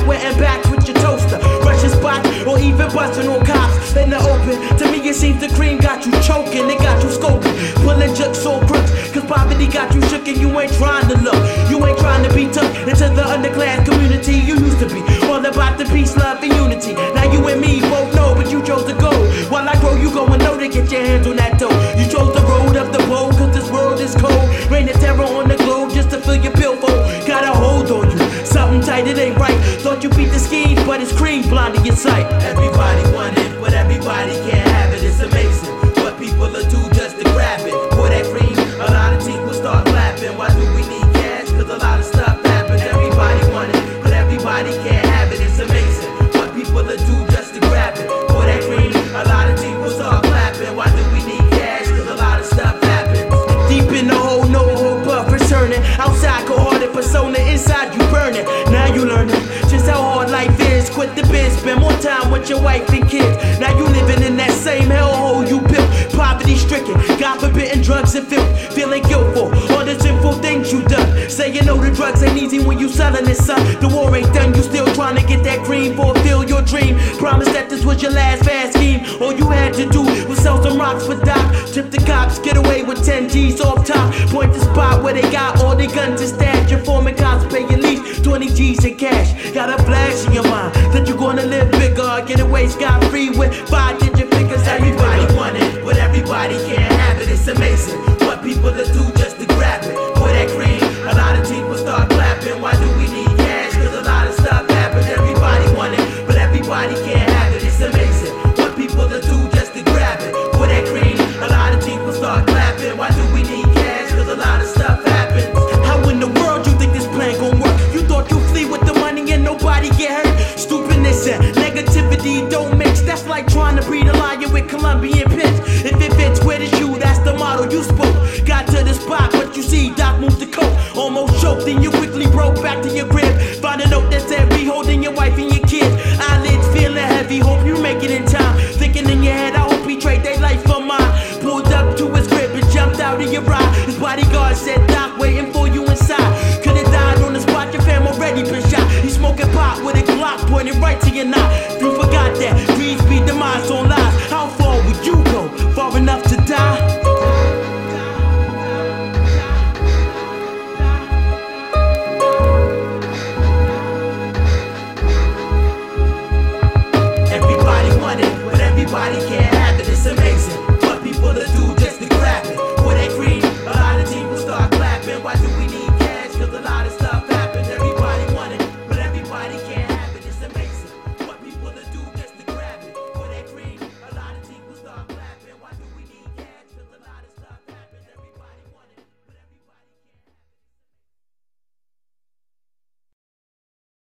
wetting backs with your toaster. Rushing spots or even busting on cops in the open. To me it seems the cream got you choking, it got you scoping. Pulling jokes or crooks, cause poverty got you shook and you ain't trying to look. You ain't trying to be tough into the underclass community you used to be. All about the peace, love, and unity. Now you and me both know, but you chose to go. While I grow, you go and know to get your hands on that dough. You chose the road of the bold, cause this world is cold. Rain of terror on the globe just to fill your billfold. Got a hold on you, something tight, it ain't right. Thought you beat the scheme, but it's cream, blinding your sight. Everybody want it, but everybody can't have it. It's amazing what people will do just to grab it. For that cream, a lot of teeth will start clapping. Why do we need cash? Cause a lot of stuff happens. Everybody want it, but everybody can't have it. It's amazing what people will do just to grab it. For that cream, a lot of teeth will start clapping. Why do we need cash? Cause a lot of stuff happens. Deep in the hole, no hope of returning. Outside, cold-hearted persona, inside you burning. Now you learning just how hard life is. Quit the biz, spend more time with your wife and kids. Now you living in that same hellhole you built. Poverty stricken, God forbidden drugs and filth. Feeling guilt for all the sinful things you done. Saying no to drugs ain't easy when you selling it, son. The war ain't done, you still trying to get that green, fulfill your dream. Promise that this was your last fast scheme. All you had to do was sell some rocks for Doc. Trip the cops, get away with 10 G's off top. Point the spot where they got all the guns and stash. Your foreman cops pay at least 20 G's in cash. Got a flash in your mind that you're gonna live bigger. Get away scot-free with 5-digit figures. Everybody want it, but everybody can't have it. It's amazing what people will do just to grab it. For that cream, a lot of people start clapping. Why do we need cash? Cause a lot of stuff happens. Everybody want it, but everybody can't have it. It's amazing what people will do just to grab it. For that cream, a lot of people start clapping. Why do we need cash? Cause a lot of stuff happens. How in the world you think this plan gon' work? You thought you flee with the money and nobody get hurt? Stupidness and negativity don't mix. That's like trying to breed a lion with Colombian pits. If it fits with the shoe, that's the model you spoke. Got to the spot, but you see Doc moved the coat. Almost choked, then you quickly broke back to your crib. Found a note that said be holding your wife and your kids. Eyelids feeling heavy, hope you make it in time. Thinking in your head, I hope he trade their life for mine. Pulled up to his crib and jumped out of your ride. His bodyguard said, Doc, waiting for you inside. Could've died on the spot, your fam already been shot. He smoking pot with a Glock pointed right to your knot. You forgot that greed speed demise on lies.